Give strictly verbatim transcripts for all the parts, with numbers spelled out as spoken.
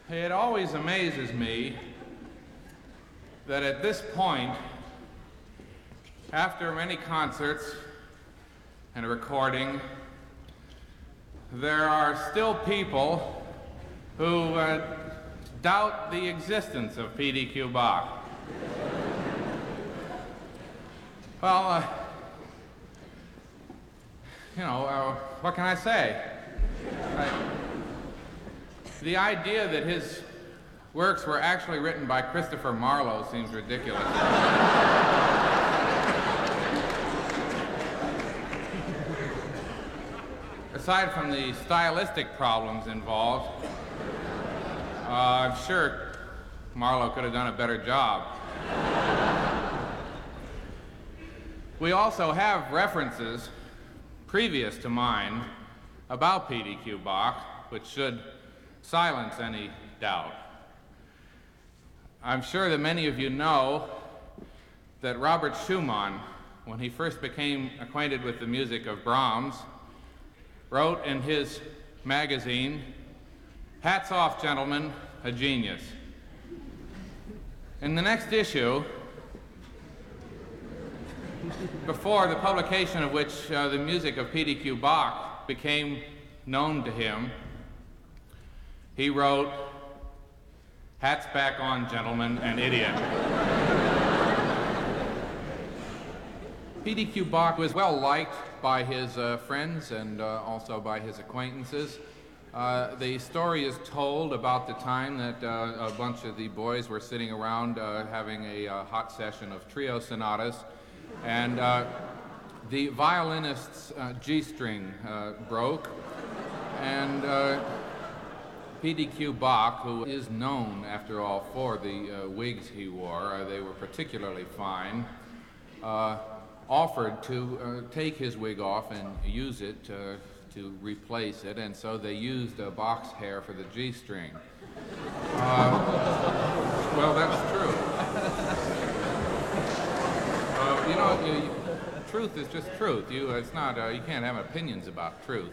It always amazes me that at this point, after many concerts and a recording, there are still people who uh, doubt the existence of P D Q Bach. Well, uh, you know, uh, what can I say? I, The idea that his works were actually written by Christopher Marlowe seems ridiculous. Aside from the stylistic problems involved, uh, I'm sure Marlowe could have done a better job. We also have references previous to mine about P D Q Bach, which should silence any doubt. I'm sure that many of you know that Robert Schumann, when he first became acquainted with the music of Brahms, wrote in his magazine, "Hats off, gentlemen, a genius." In the next issue, before the publication of which uh, the music of P D Q Bach became known to him, he wrote, "Hats back on, gentlemen, an idiot." P D Q Bach was well liked by his uh, friends and uh, also by his acquaintances. Uh, the story is told about the time that uh, a bunch of the boys were sitting around uh, having a uh, hot session of trio sonatas, and uh, the violinist's uh, G-string uh, broke, and uh, P D Q Bach, who is known, after all, for the uh, wigs he wore, uh, they were particularly fine, uh, offered to uh, take his wig off and use it uh, to replace it, and so they used uh, Bach's hair for the G-string. Uh, well, that's true. Uh, you know, you, you, truth is just truth. You, it's not, uh, you can't have opinions about truth.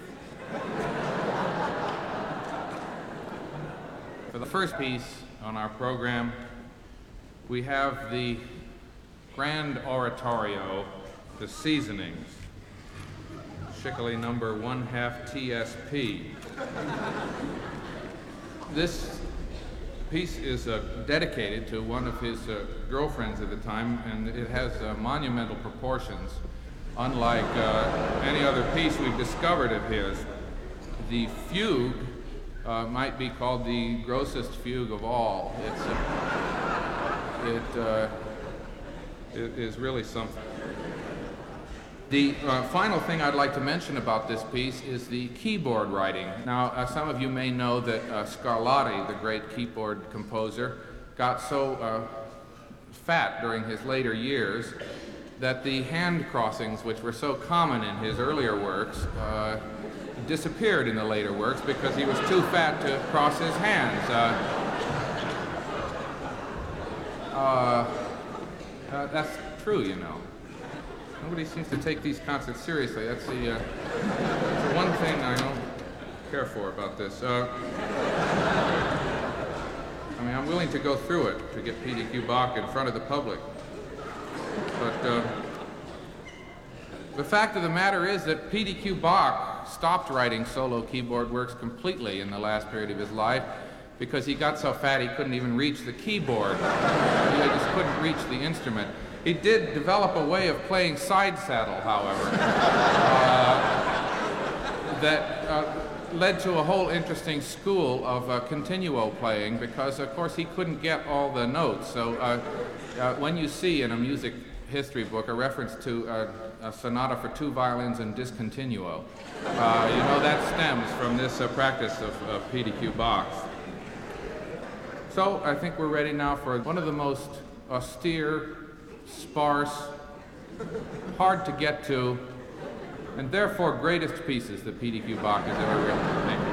For the first piece on our program, we have the Grand Oratorio, The Seasonings, Schickele number one half T S P. This piece is uh, dedicated to one of his uh, girlfriends at the time, and it has uh, monumental proportions, unlike uh, any other piece we've discovered of his. The fugue Uh, might be called the grossest fugue of all. It's, uh, it, uh, it is really something. The uh, final thing I'd like to mention about this piece is the keyboard writing. Now, uh, some of you may know that uh, Scarlatti, the great keyboard composer, got so uh, fat during his later years that the hand crossings, which were so common in his earlier works, uh, disappeared in the later works because he was too fat to cross his hands. Uh, uh, uh, that's true, you know. Nobody seems to take these concerts seriously. That's the, uh, that's the one thing I don't care for about this. Uh, I mean, I'm willing to go through it to get P D Q Bach in front of the public. But uh, the fact of the matter is that P D Q Bach stopped writing solo keyboard works completely in the last period of his life because he got so fat he couldn't even reach the keyboard. He just couldn't reach the instrument. He did develop a way of playing side saddle, however, uh, that uh, led to a whole interesting school of uh, continuo playing because, of course, he couldn't get all the notes. So uh, uh, when you see in a music history book a reference to uh, a sonata for two violins and discontinuo, uh, you know that stems from this uh, practice of, of P D Q Bach. So I think we're ready now for one of the most austere, sparse, hard to get to, and therefore greatest pieces that P D Q Bach has ever written.